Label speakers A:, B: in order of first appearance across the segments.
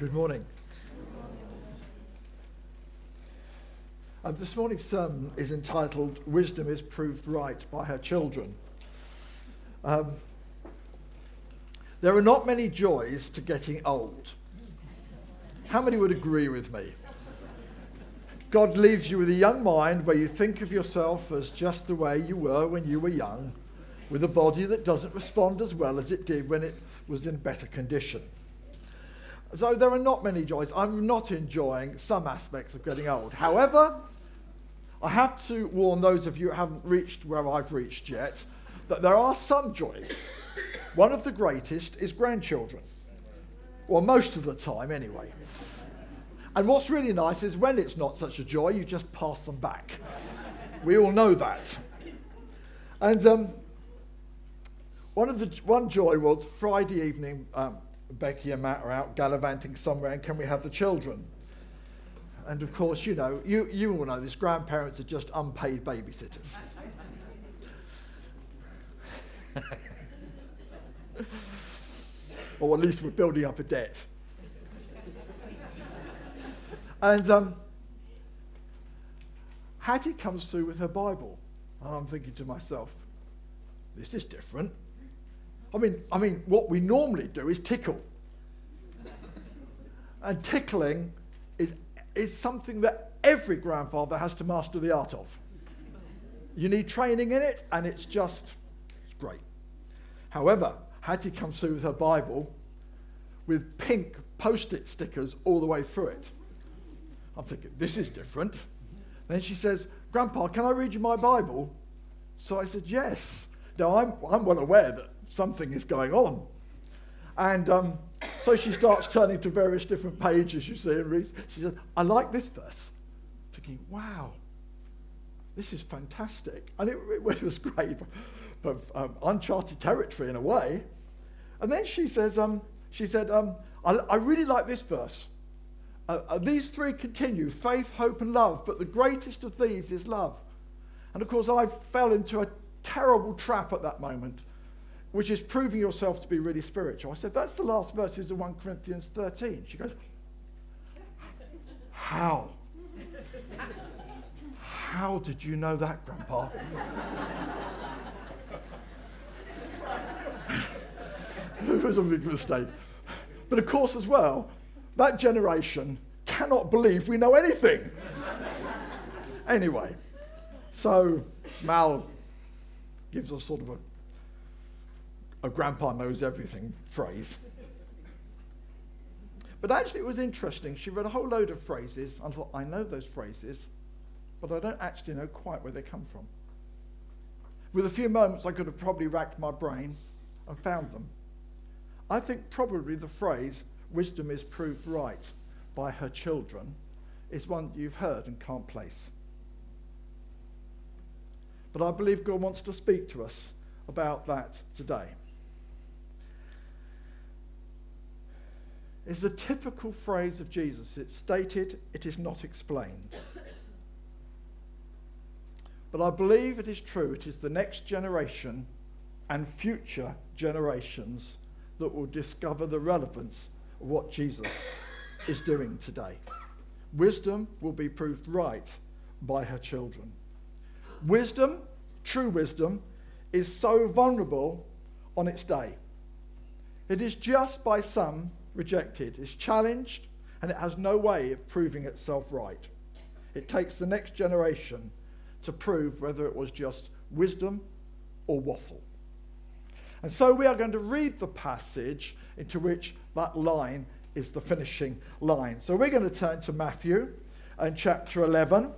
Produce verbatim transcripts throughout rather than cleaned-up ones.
A: Good morning. Uh, this morning's sermon is entitled, Wisdom is Proved Right by Her Children. Um, there are not many joys to getting old. How many would agree with me? God leaves you with a young mind where you think of yourself as just the way you were when you were young, with a body that doesn't respond as well as it did when it was in better condition. So there are not many joys. I'm not enjoying some aspects of getting old. However, I have to warn those of you who haven't reached where I've reached yet that there are some joys. One of the greatest is grandchildren. Well, most of the time anyway. And what's really nice is when it's not such a joy, you just pass them back. We all know that. And um, one of the one joy was Friday evening, um, Becky and Matt are out gallivanting somewhere, and can we have the children? And of course, you know, you, you all know this, grandparents are just unpaid babysitters. Or at least we're building up a debt. And um, Hattie comes through with her Bible, and I'm thinking to myself, this is different. I mean, I mean, what we normally do is tickle. And tickling is, is something that every grandfather has to master the art of. You need training in it, and it's just it's great. However, Hattie comes through with her Bible with pink post-it stickers all the way through it. I'm thinking, this is different. Then she says, Grandpa, can I read you my Bible? So I said, yes. Now, I'm, I'm well aware that something is going on. And um, so she starts turning to various different pages, you see, and reads. She said, I like this verse. Thinking, wow, this is fantastic. And it, it was great, but um, uncharted territory in a way. And then she says, um, she said, um, I, I really like this verse. Uh, uh, these three continue, faith, hope, and love, but the greatest of these is love. And of course, I fell into a terrible trap at that moment, which is proving yourself to be really spiritual. I said, that's the last verses of First Corinthians thirteen. She goes, how? How did you know that, Grandpa? It was a big mistake. But of course, as well, that generation cannot believe we know anything. Anyway, so Mal gives us sort of a, a grandpa knows everything phrase. But actually it was interesting. She read a whole load of phrases and I thought, I know those phrases, but I don't actually know quite where they come from. With a few moments, I could have probably racked my brain and found them. I think probably the phrase, wisdom is proved right by her children, is one you've heard and can't place. But I believe God wants to speak to us about that today. It's the typical phrase of Jesus. It's stated, it is not explained. But I believe it is true. It is the next generation and future generations that will discover the relevance of what Jesus is doing today. Wisdom will be proved right by her children. Wisdom, true wisdom, is so vulnerable on its day. It is just by some rejected, it's challenged, and it has no way of proving itself right. It takes the next generation to prove whether it was just wisdom or waffle. And so we are going to read the passage into which that line is the finishing line. So we're going to turn to Matthew and chapter eleven.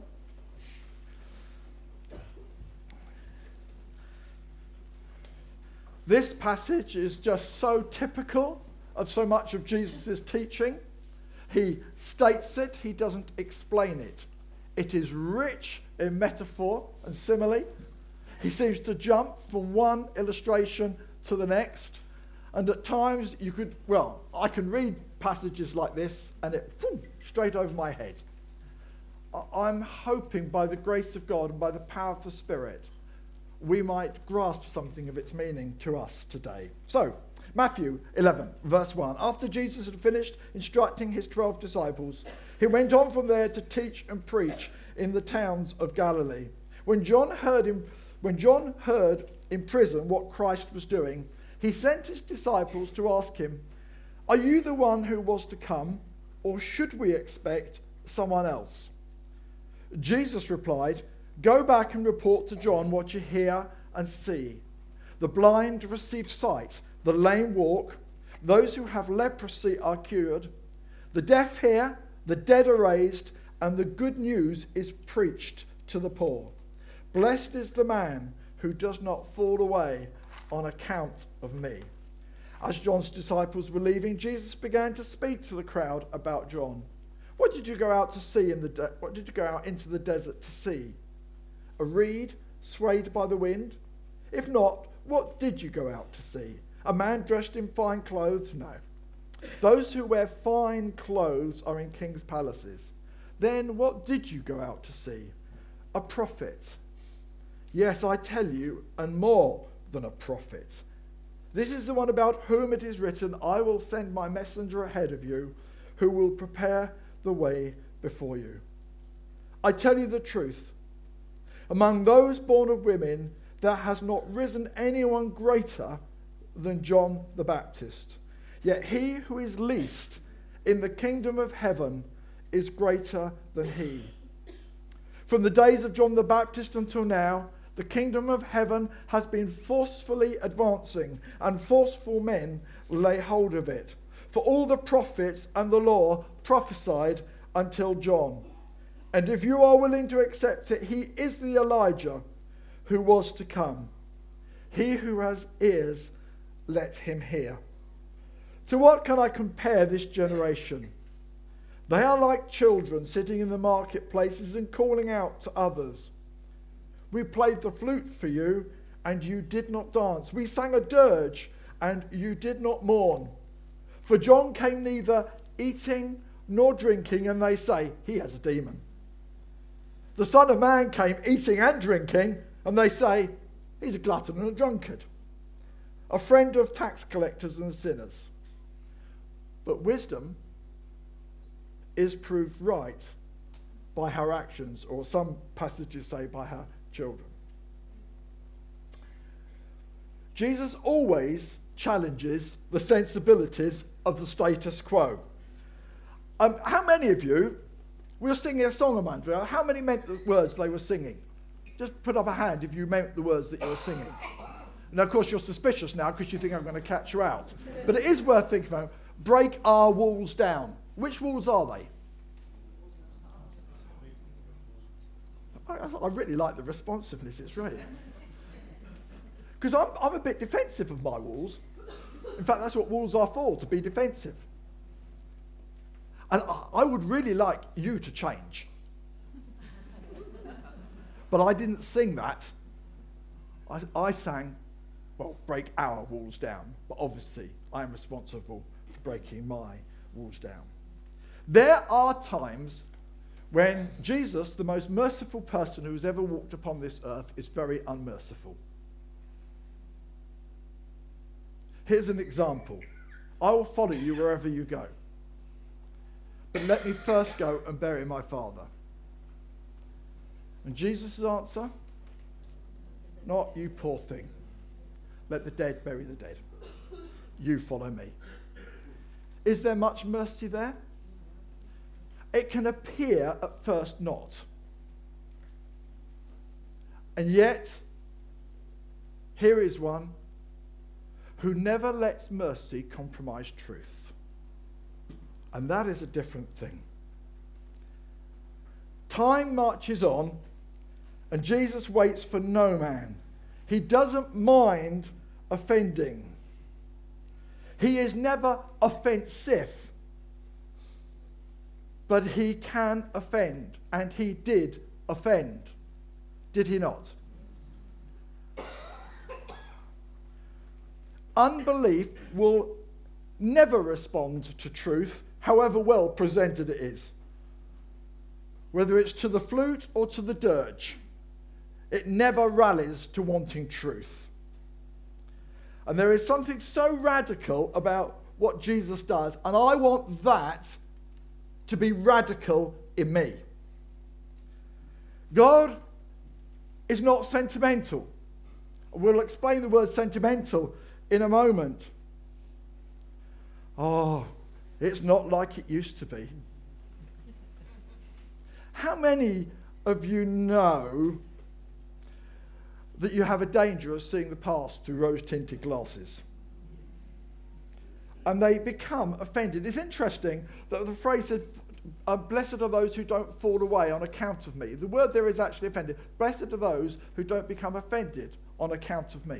A: This passage is just so typical of so much of Jesus' teaching. He states it, he doesn't explain it. It is rich in metaphor and simile. He seems to jump from one illustration to the next. And at times you could, well, I can read passages like this and it, boom, straight over my head. I'm hoping by the grace of God and by the power of the Spirit, we might grasp something of its meaning to us today. So, Matthew eleven, verse one. After Jesus had finished instructing his twelve disciples, he went on from there to teach and preach in the towns of Galilee. When John heard him, when John heard in prison what Christ was doing, he sent his disciples to ask him, "Are you the one who was to come, or should we expect someone else?" Jesus replied, "Go back and report to John what you hear and see. The blind receive sight, the lame walk, those who have leprosy are cured, the deaf hear, the dead are raised, and the good news is preached to the poor. Blessed is the man who does not fall away on account of me." As John's disciples were leaving, Jesus began to speak to the crowd about John. What did you go out to see in the de- what did you go out into the desert to see? A reed swayed by the wind? If not, what did you go out to see? A man dressed in fine clothes? No. Those who wear fine clothes are in king's palaces. Then what did you go out to see? A prophet. Yes, I tell you, and more than a prophet. This is the one about whom it is written, "I will send my messenger ahead of you, who will prepare the way before you." I tell you the truth. Among those born of women, there has not risen anyone greater than John the Baptist. Yet he who is least in the kingdom of heaven is greater than he. From the days of John the Baptist until now, the kingdom of heaven has been forcefully advancing, and forceful men lay hold of it. For all the prophets and the law prophesied until John. And if you are willing to accept it, he is the Elijah who was to come. He who has ears, let him hear. To what can I compare this generation? They are like children sitting in the marketplaces and calling out to others. We played the flute for you, and you did not dance. We sang a dirge, and you did not mourn. For John came neither eating nor drinking, and they say, he has a demon. The Son of Man came eating and drinking, and they say, he's a glutton and a drunkard, a friend of tax collectors and sinners. But wisdom is proved right by her actions, or some passages say by her children. Jesus always challenges the sensibilities of the status quo. Um, how many of you, we were singing a song a month ago, how many meant the words they were singing? Just put up a hand if you meant the words that you were singing. And of course you're suspicious now because you think I'm going to catch you out. But it is worth thinking about. Break our walls down. Which walls are they? I, I really like the responsiveness, it's great. Because I'm, I'm a bit defensive of my walls. In fact, that's what walls are for, to be defensive. And I, I would really like you to change. But I didn't sing that. I, I sang, well, break our walls down. But obviously, I am responsible for breaking my walls down. There are times when Jesus, the most merciful person who's ever walked upon this earth, is very unmerciful. Here's an example. I will follow you wherever you go. But let me first go and bury my father. And Jesus' answer? Not you poor thing. Let the dead bury the dead. You follow me. Is there much mercy there? It can appear at first not. And yet, here is one who never lets mercy compromise truth. And that is a different thing. Time marches on, and Jesus waits for no man. He doesn't mind offending. He is never offensive. But he can offend, and he did offend. Did he not? Unbelief will never respond to truth, however well presented it is. Whether it's to the flute or to the dirge, it never rallies to wanting truth. And there is something so radical about what Jesus does, and I want that to be radical in me. God is not sentimental. We'll explain the word sentimental in a moment. Oh, it's not like it used to be. How many of you know that you have a danger of seeing the past through rose-tinted glasses? And they become offended. It's interesting that the phrase said, uh, blessed are those who don't fall away on account of me. The word there is actually offended. Blessed are those who don't become offended on account of me.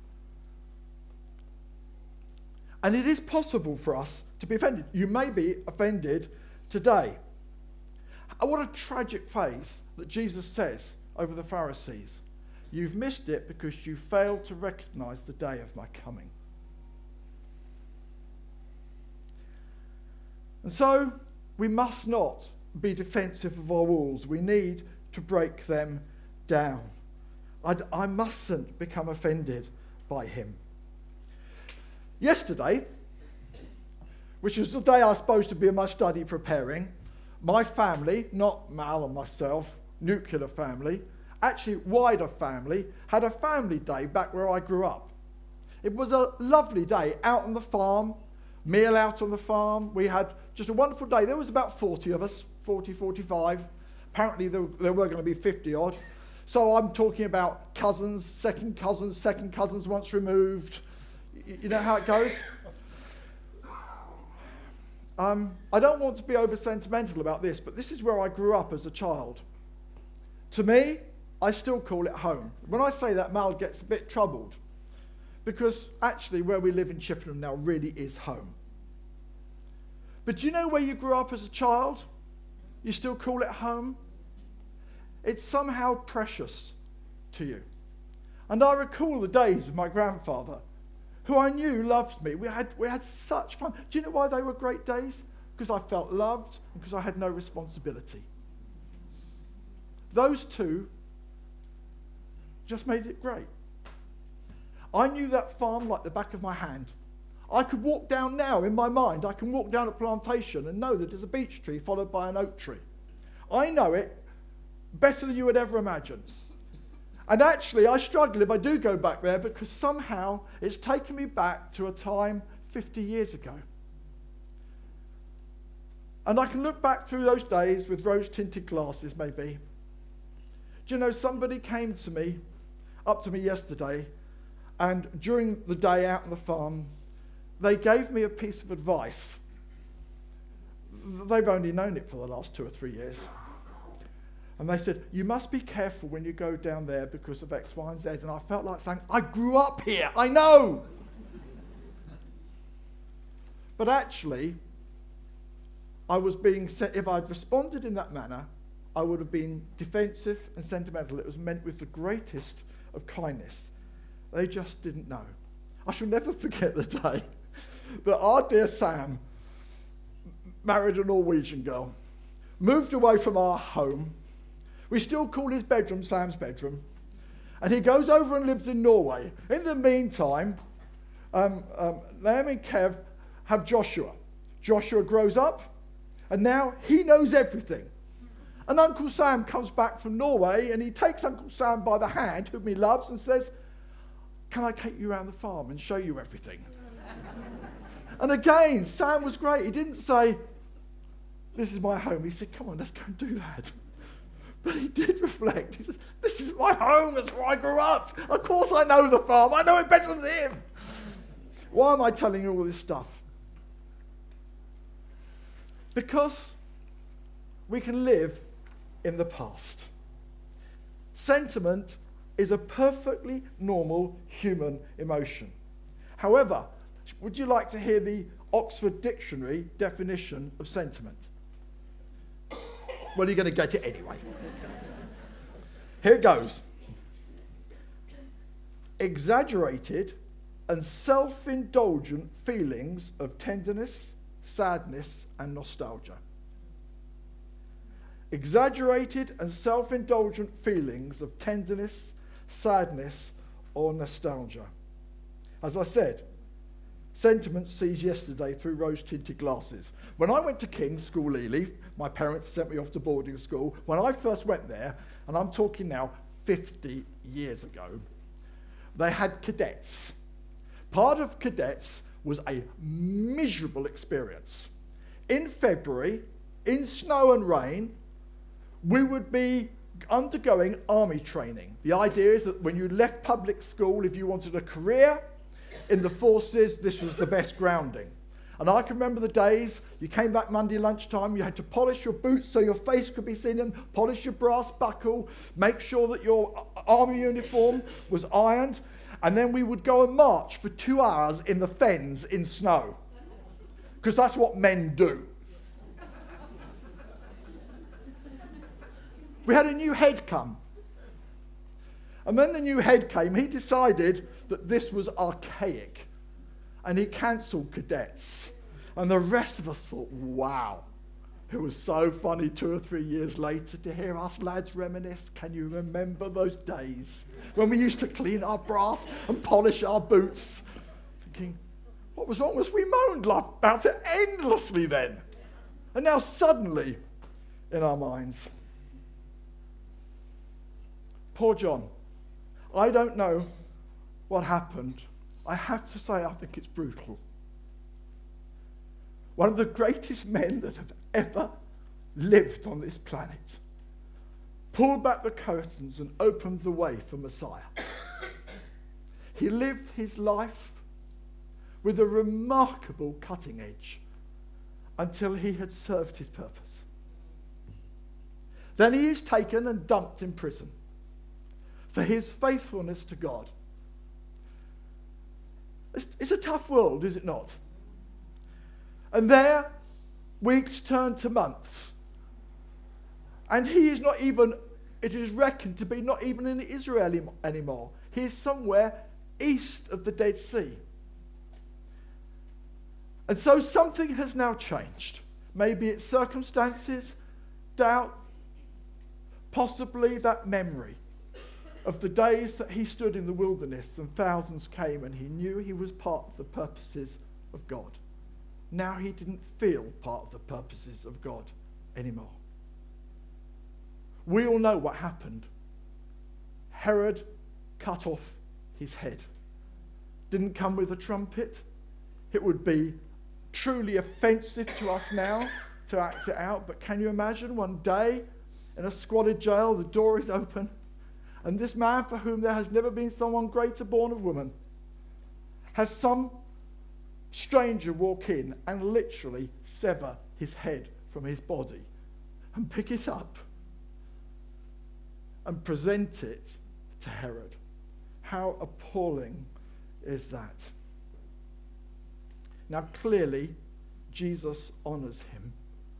A: And it is possible for us to be offended. You may be offended today. Oh, what a tragic phrase that Jesus says over the Pharisees. You've missed it because you failed to recognize the day of my coming. And so we must not be defensive of our walls. We need to break them down. I, I mustn't become offended by him. Yesterday, which was the day I was supposed to be in my study preparing, my family, not Mal and myself, nuclear family, actually wider family, had a family day back where I grew up. It was a lovely day out on the farm, meal out on the farm. We had just a wonderful day. There was about forty of us, forty, forty-five. Apparently there, there were going to be fifty odd. So I'm talking about cousins, second cousins, second cousins once removed. You, you know how it goes? Um, I don't want to be over sentimental about this, but this is where I grew up as a child. To me, I still call it home. When I say that, Mal gets a bit troubled, because actually where we live in Chippenham now really is home. But do you know where you grew up as a child? You still call it home? It's somehow precious to you. And I recall the days with my grandfather, who I knew loved me. We had, we had such fun. Do you know why they were great days? Because I felt loved and because I had no responsibility. Those two just made it great. I knew that farm like the back of my hand. I could walk down now in my mind. I can walk down a plantation and know that there's a beech tree followed by an oak tree. I know it better than you would ever imagine. And actually, I struggle if I do go back there because somehow it's taken me back to a time fifty years ago. And I can look back through those days with rose-tinted glasses, maybe. Do you know, somebody came to me, up to me yesterday, and during the day out on the farm, they gave me a piece of advice. They've only known it for the last two or three years. And they said, you must be careful when you go down there because of X, Y, and Z. And I felt like saying, I grew up here, I know. But actually, I was being set, if I'd responded in that manner, I would have been defensive and sentimental. It was meant with the greatest of kindness. They just didn't know. I shall never forget the day that our dear Sam married a Norwegian girl, moved away from our home. We still call his bedroom Sam's bedroom. And he goes over and lives in Norway. In the meantime, um, um, Naomi and Kev have Joshua. Joshua grows up, and now he knows everything. And Uncle Sam comes back from Norway, and he takes Uncle Sam by the hand, whom he loves, and says, can I take you around the farm and show you everything? And again, Sam was great. He didn't say, this is my home. He said, come on, let's go and do that. But he did reflect. He said, this is my home. That's where I grew up. Of course I know the farm. I know it better than him. Why am I telling you all this stuff? Because we can live in the past. Sentiment is a perfectly normal human emotion. However, would you like to hear the Oxford Dictionary definition of sentiment? Well, you're going to get it anyway. Here it goes. Exaggerated and self-indulgent feelings of tenderness, sadness, and nostalgia. Exaggerated and self-indulgent feelings of tenderness, sadness, or nostalgia. As I said, sentiment sees yesterday through rose-tinted glasses. When I went to King's School Ely, my parents sent me off to boarding school. When I first went there, and I'm talking now fifty years ago, they had cadets. Part of cadets was a miserable experience. In February, in snow and rain, we would be undergoing army training. The idea is that when you left public school, if you wanted a career in the forces, this was the best grounding. And I can remember the days you came back Monday lunchtime, you had to polish your boots so your face could be seen, and polish your brass buckle, make sure that your army uniform was ironed, and then we would go and march for two hours in the fens in snow, because that's what men do. We had a new head come. And when the new head came, he decided that this was archaic. And he cancelled cadets. And the rest of us thought, wow. It was so funny two or three years later to hear us lads reminisce. Can you remember those days when we used to clean our brass and polish our boots? Thinking, what was wrong with us? We moaned about it endlessly then. And now suddenly, in our minds, poor John. I don't know what happened. I have to say, I think it's brutal. One of the greatest men that have ever lived on this planet pulled back the curtains and opened the way for Messiah. He lived his life with a remarkable cutting edge until he had served his purpose. Then he is taken and dumped in prison for his faithfulness to God. It's, it's a tough world, is it not? And there, weeks turn to months. And he is not even, it is reckoned to be not even in Israel anymore. He is somewhere east of the Dead Sea. And so something has now changed. Maybe it's circumstances, doubt, possibly that memory of the days that he stood in the wilderness and thousands came and he knew he was part of the purposes of God. Now he didn't feel part of the purposes of God anymore. We all know what happened. Herod cut off his head. Didn't come with a trumpet. It would be truly offensive to us now to act it out, but can you imagine one day in a squalid jail, the door is open, and this man for whom there has never been someone greater born of woman has some stranger walk in and literally sever his head from his body and pick it up and present it to Herod. How appalling is that? Now clearly Jesus honours him,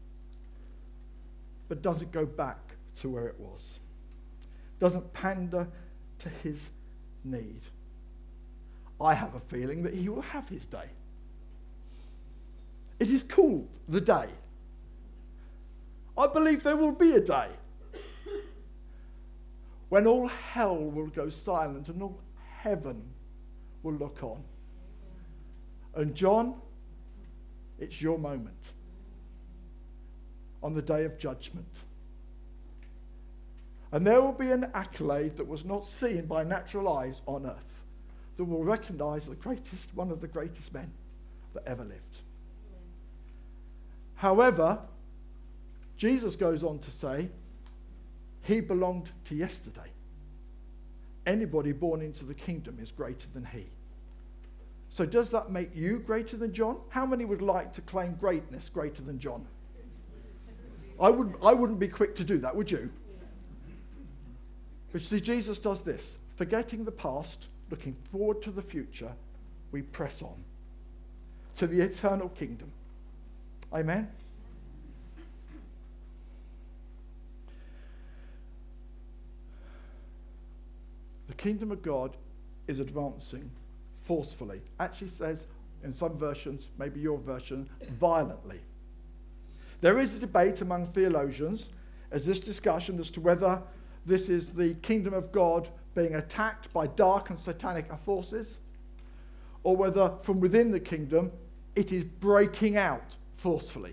A: but doesn't go back to where it was. Doesn't pander to his need. I have a feeling that he will have his day. It is called the day. I believe there will be a day when all hell will go silent and all heaven will look on. And John, it's your moment on the day of judgment. And there will be an accolade that was not seen by natural eyes on earth that will recognize the greatest, one of the greatest men that ever lived. However, Jesus goes on to say, he belonged to yesterday. Anybody born into the kingdom is greater than he. So does that make you greater than John? How many would like to claim greatness greater than John? I wouldn't, I wouldn't be quick to do that, would you? But see, Jesus does this. Forgetting the past, looking forward to the future, we press on to the eternal kingdom. Amen? The kingdom of God is advancing forcefully. Actually says, in some versions, maybe your version, violently. There is a debate among theologians as this discussion as to whether this is the kingdom of God being attacked by dark and satanic forces, or whether from within the kingdom it is breaking out forcefully.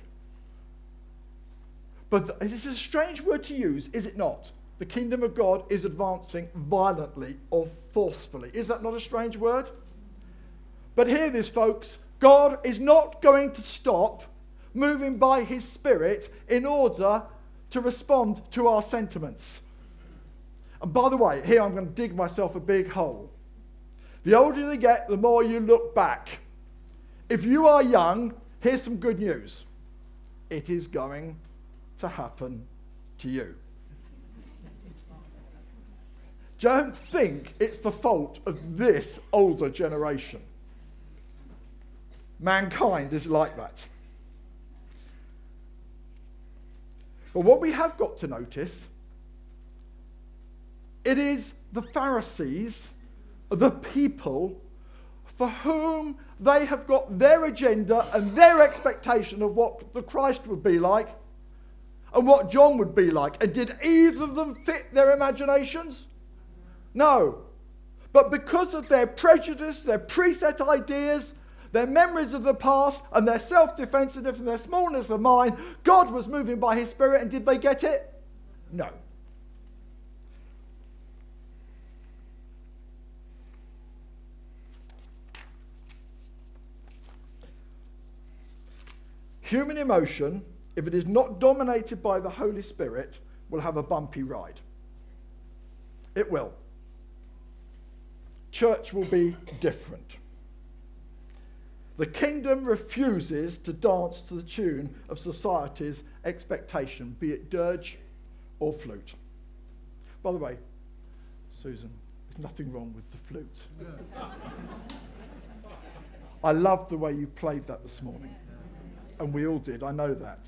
A: But this is a strange word to use, is it not? The kingdom of God is advancing violently or forcefully. Is that not a strange word? But hear this, folks. God is not going to stop moving by his Spirit in order to respond to our sentiments. And by the way, here I'm going to dig myself a big hole. The older you get, the more you look back. If you are young, here's some good news. It is going to happen to you. Don't think it's the fault of this older generation. Mankind is like that. But what we have got to notice, it is the Pharisees, the people for whom they have got their agenda and their expectation of what the Christ would be like and what John would be like. And did either of them fit their imaginations? No. But because of their prejudice, their preset ideas, their memories of the past, and their self-defensiveness and their smallness of mind, God was moving by his Spirit, and did they get it? No. Human emotion, if it is not dominated by the Holy Spirit, will have a bumpy ride. It will. Church will be different. The kingdom refuses to dance to the tune of society's expectation, be it dirge or flute. By the way, Susan, there's nothing wrong with the flute. I loved the way you played that this morning. And we all did, I know that.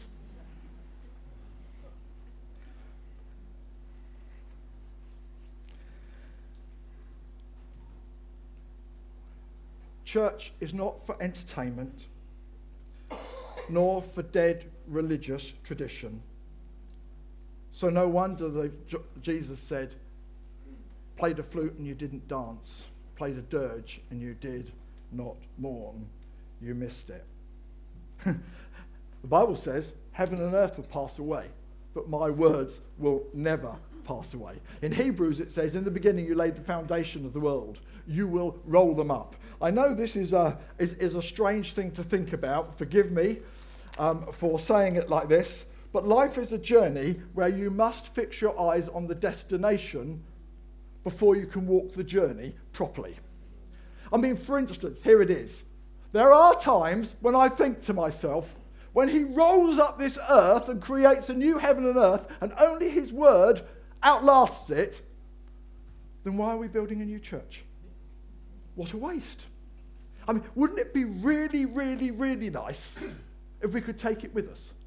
A: Church is not for entertainment, nor for dead religious tradition. So no wonder that Jesus said, played a flute and you didn't dance, played a dirge and you did not mourn, you missed it. The Bible says, heaven and earth will pass away, but my words will never pass away. In Hebrews it says, in the beginning you laid the foundation of the world. You will roll them up. I know this is a, is, is a strange thing to think about. Forgive me um, for saying it like this. But life is a journey where you must fix your eyes on the destination before you can walk the journey properly. I mean, for instance, here it is. There are times when I think to myself, when he rolls up this earth and creates a new heaven and earth, and only his word outlasts it, then why are we building a new church? What a waste. I mean, wouldn't it be really, really, really nice if we could take it with us?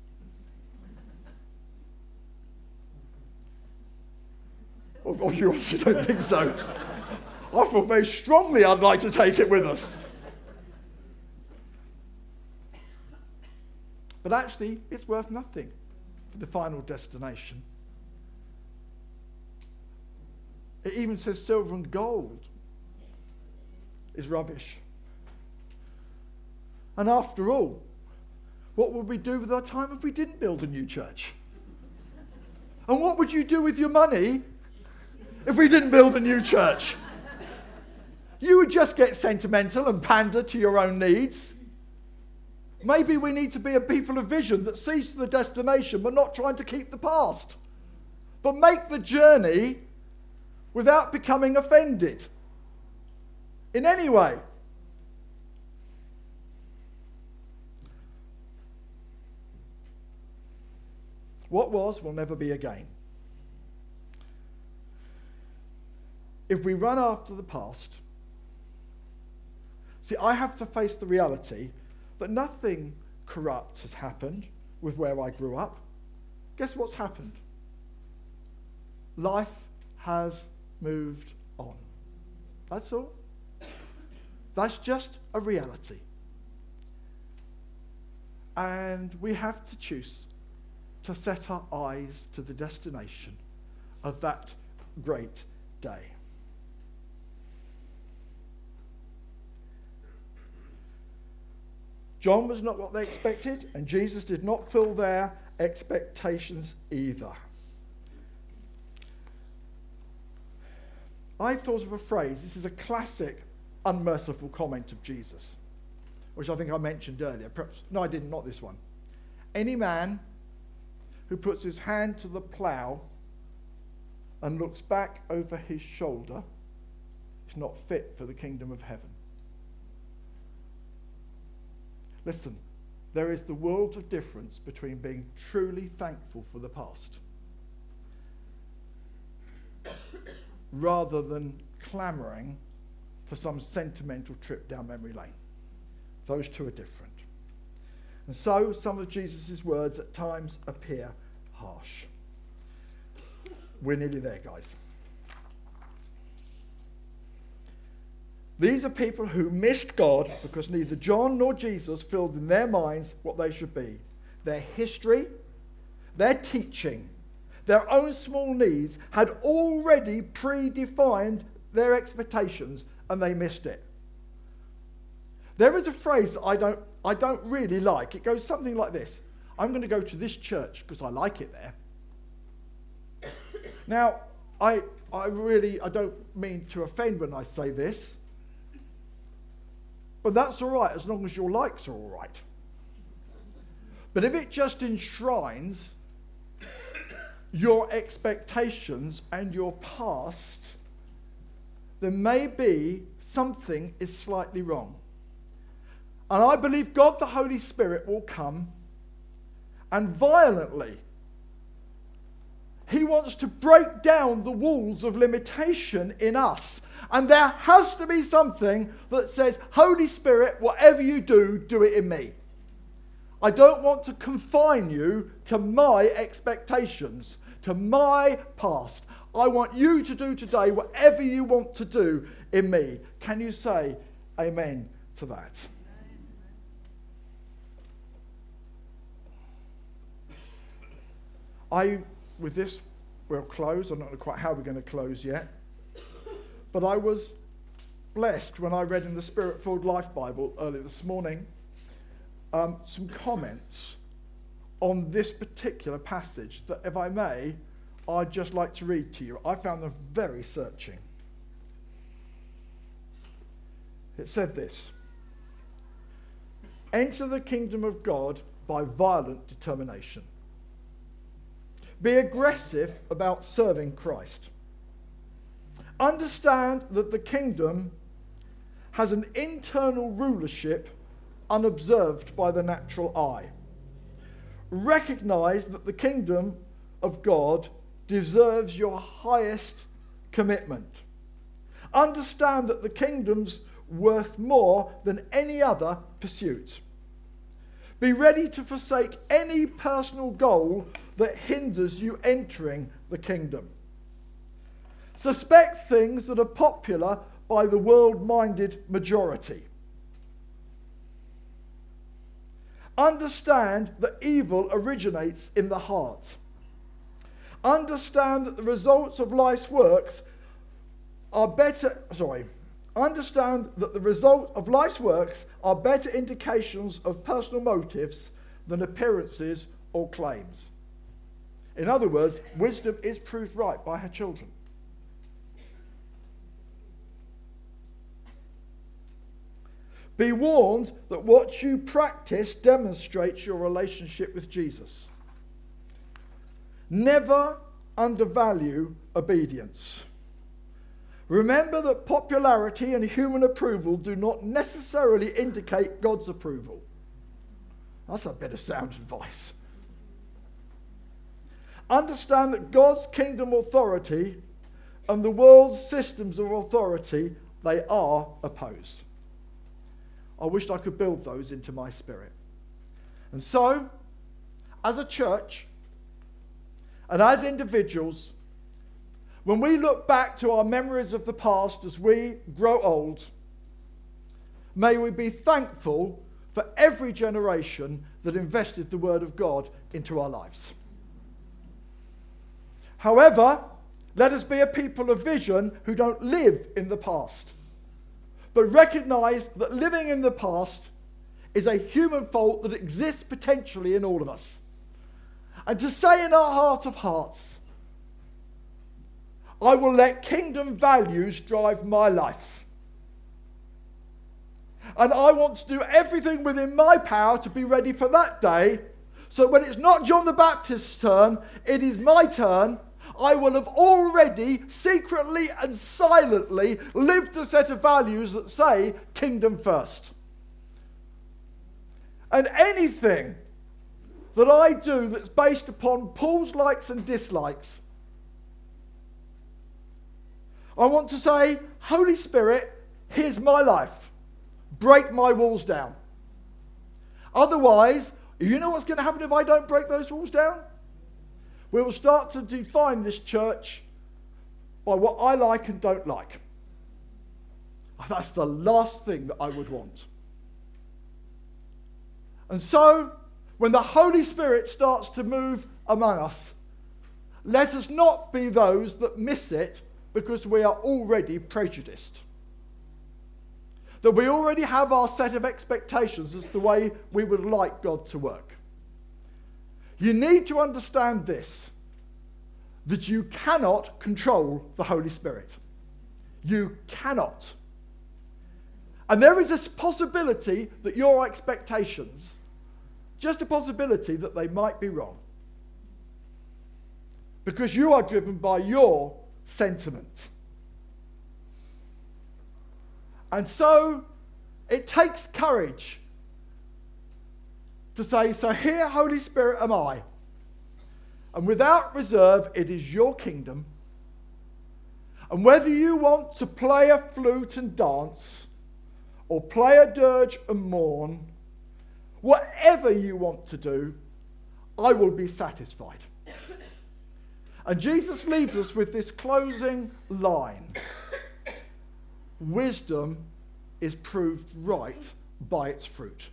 A: Oh, oh, you obviously don't think so. I feel very strongly I'd like to take it with us. But actually, it's worth nothing for the final destination. It even says silver and gold is rubbish. And after all, what would we do with our time if we didn't build a new church? And what would you do with your money if we didn't build a new church? You would just get sentimental and pander to your own needs. Maybe we need to be a people of vision that sees to the destination but not trying to keep the past. But make the journey without becoming offended in any way. What was will never be again. If we run after the past, see, I have to face the reality that nothing corrupt has happened with where I grew up. Guess what's happened? Life has moved on. That's all. That's just a reality. And we have to choose to set our eyes to the destination of that great day. John was not what they expected, and Jesus did not fill their expectations either. I thought of a phrase. This is a classic unmerciful comment of Jesus, which I think I mentioned earlier. Perhaps, no, I didn't, not this one. Any man who puts his hand to the plough and looks back over his shoulder is not fit for the kingdom of heaven. Listen, there is the world of difference between being truly thankful for the past rather than clamouring for some sentimental trip down memory lane. Those two are different. And so some of Jesus' words at times appear harsh. We're nearly there, guys. These are people who missed God because neither John nor Jesus filled in their minds what they should be. Their history, their teaching, their own small needs had already predefined their expectations, and they missed it. There is a phrase that I don't, I don't really like. It goes something like this. I'm going to go to this church because I like it there. Now, I, I really, I don't mean to offend when I say this, but that's all right as long as your likes are all right. But if it just enshrines your expectations and your past, then maybe something is slightly wrong. And I believe God the Holy Spirit will come and violently, he wants to break down the walls of limitation in us. And there has to be something that says, Holy Spirit, whatever you do, do it in me. I don't want to confine you to my expectations, to my past. I want you to do today whatever you want to do in me. Can you say amen to that? I, with this, we'll close. I'm not sure quite how we're going to close yet. But I was blessed when I read in the Spirit-Filled Life Bible earlier this morning um, some comments on this particular passage that, if I may, I'd just like to read to you. I found them very searching. It said this: enter the kingdom of God by violent determination. Be aggressive about serving Christ. Understand that the kingdom has an internal rulership unobserved by the natural eye. Recognize that the kingdom of God deserves your highest commitment. Understand that the kingdom's worth more than any other pursuit. Be ready to forsake any personal goal that hinders you entering the kingdom. Suspect things that are popular by the world-minded majority. Understand that evil originates in the heart. Understand that the results of life's works are better, sorry, understand that the result of life's works are better indications of personal motives than appearances or claims. In other words, wisdom is proved right by her children. Be warned that what you practice demonstrates your relationship with Jesus. Never undervalue obedience. Remember that popularity and human approval do not necessarily indicate God's approval. That's a bit of sound advice. Understand that God's kingdom authority and the world's systems of authority, they are opposed. I wished I could build those into my spirit. And so, as a church and as individuals, when we look back to our memories of the past as we grow old, may we be thankful for every generation that invested the Word of God into our lives. However, let us be a people of vision who don't live in the past, but recognize that living in the past is a human fault that exists potentially in all of us. And to say in our heart of hearts, I will let kingdom values drive my life. And I want to do everything within my power to be ready for that day. So when it's not John the Baptist's turn, it is my turn. I will have already secretly and silently lived a set of values that say kingdom first. And anything that I do that's based upon Paul's likes and dislikes, I want to say, Holy Spirit, here's my life. Break my walls down. Otherwise, you know what's going to happen if I don't break those walls down? We will start to define this church by what I like and don't like. That's the last thing that I would want. And so, when the Holy Spirit starts to move among us, let us not be those that miss it because we are already prejudiced. That we already have our set of expectations as the way we would like God to work. You need to understand this, that you cannot control the Holy Spirit. You cannot. And there is a possibility that your expectations, just a possibility that they might be wrong. Because you are driven by your sentiment. And so it takes courage to say, so here, Holy Spirit, am I. And without reserve, it is your kingdom. And whether you want to play a flute and dance, or play a dirge and mourn, whatever you want to do, I will be satisfied. And Jesus leaves us with this closing line. Wisdom is proved right by its fruit.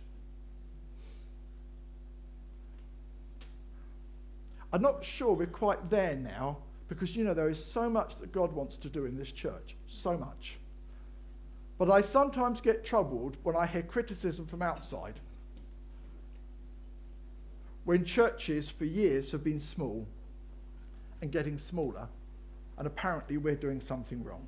A: I'm not sure we're quite there now, because, you know, there is so much that God wants to do in this church. So much. But I sometimes get troubled when I hear criticism from outside. When churches for years have been small and getting smaller, and apparently we're doing something wrong.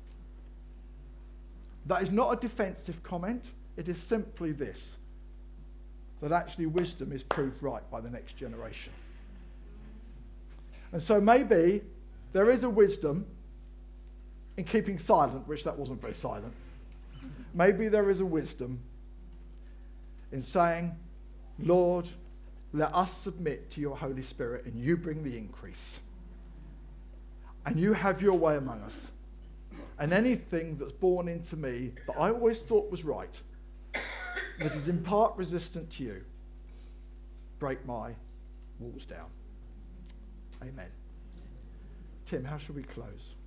A: That is not a defensive comment. It is simply this, that actually wisdom is proved right by the next generation. And so maybe there is a wisdom in keeping silent, which that wasn't very silent. Maybe there is a wisdom in saying, Lord, let us submit to your Holy Spirit and you bring the increase. And you have your way among us. And anything that's born into me that I always thought was right, that is in part resistant to you, break my walls down. Amen. Tim, how shall we close?